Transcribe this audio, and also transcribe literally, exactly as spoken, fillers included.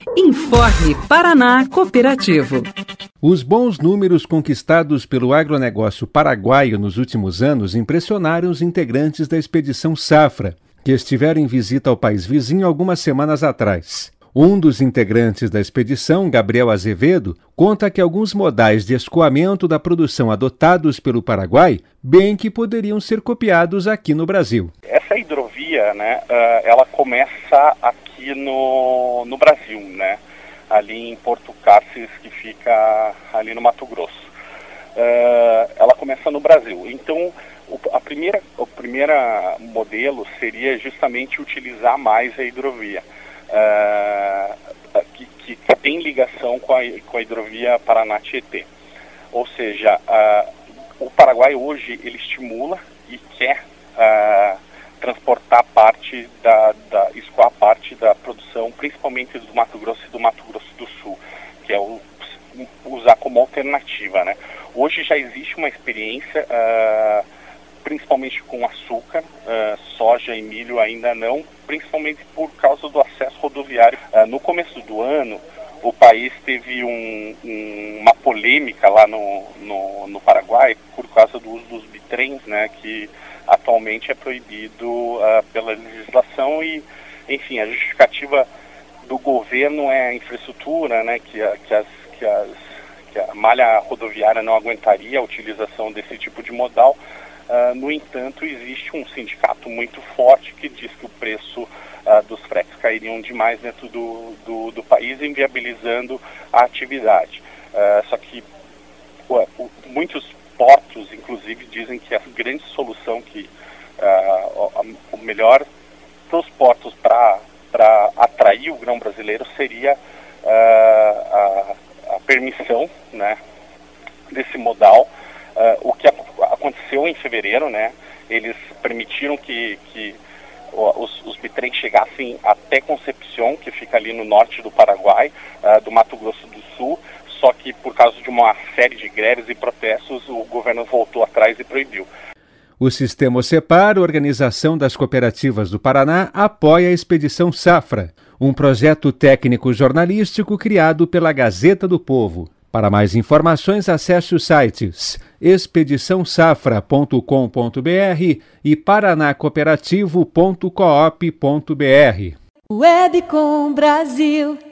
Informe Paraná Cooperativo. Os bons números conquistados pelo agronegócio paraguaio nos últimos anos impressionaram os integrantes da Expedição Safra, que estiveram em visita ao país vizinho algumas semanas atrás. Um dos integrantes da expedição, Gabriel Azevedo, conta que alguns modais de escoamento da produção adotados pelo Paraguai bem que poderiam ser copiados aqui no Brasil. Essa hidrovia, né, ela começa aqui no, no Brasil, né, ali em Porto Cáceres, que fica ali no Mato Grosso. Ela começa no Brasil. Então, a primeira, o primeiro modelo seria justamente utilizar mais a hidrovia. Uh, que, que, que tem ligação com a, com a hidrovia Paraná-Tietê. Ou seja, uh, o Paraguai hoje ele estimula e quer uh, transportar parte da, da escoar parte da produção, principalmente do Mato Grosso e do Mato Grosso do Sul, que é o, usar como alternativa, né? Hoje já existe uma experiência, uh, principalmente com açúcar, uh, soja e milho ainda não, principalmente por causa do acesso rodoviário. Uh, no começo do ano, o país teve um, um, uma polêmica lá no, no, no Paraguai por causa do uso dos bitrens, né, que atualmente é proibido uh, pela legislação e, enfim, a justificativa do governo é a infraestrutura, né, que, a, que, as, que, as, que a malha rodoviária não aguentaria a utilização desse tipo de modal. Uh, no entanto, existe um sindicato muito forte que diz que o preço uh, dos fretes cairiam demais dentro do, do, do país, inviabilizando a atividade. Uh, só que uh, muitos portos, inclusive, dizem que a grande solução, que uh, o melhor para os portos para atrair o grão brasileiro seria uh, a, a permissão, né, desse modal. Uh, o que aconteceu em fevereiro, né? Eles permitiram que, que os, os bitrens chegassem até Concepción, que fica ali no norte do Paraguai, uh, do Mato Grosso do Sul, só que por causa de uma série de greves e protestos, o governo voltou atrás e proibiu. O Sistema Ocepar, Organização das Cooperativas do Paraná, apoia a Expedição Safra, um projeto técnico jornalístico criado pela Gazeta do Povo. Para mais informações, acesse os sites expedição safra ponto com ponto br e paranacooperativo ponto coop ponto br. Webcom Brasil.